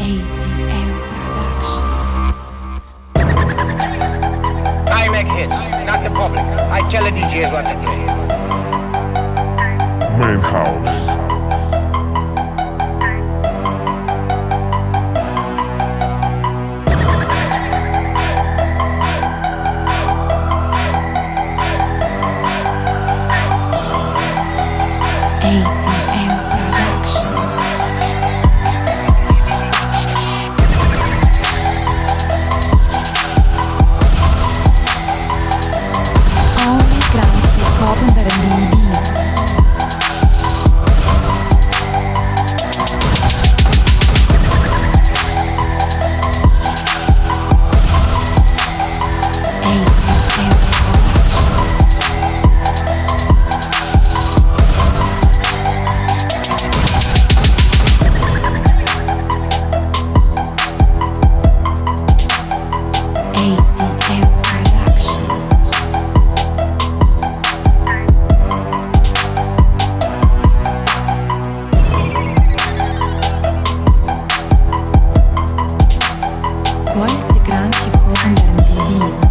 ATL Production. I make hits, not the public. I tell the DJs what to play. Main House. ATL Production. Only ground hip hop and R&B beats. Quality grand hip hop and R&B beats.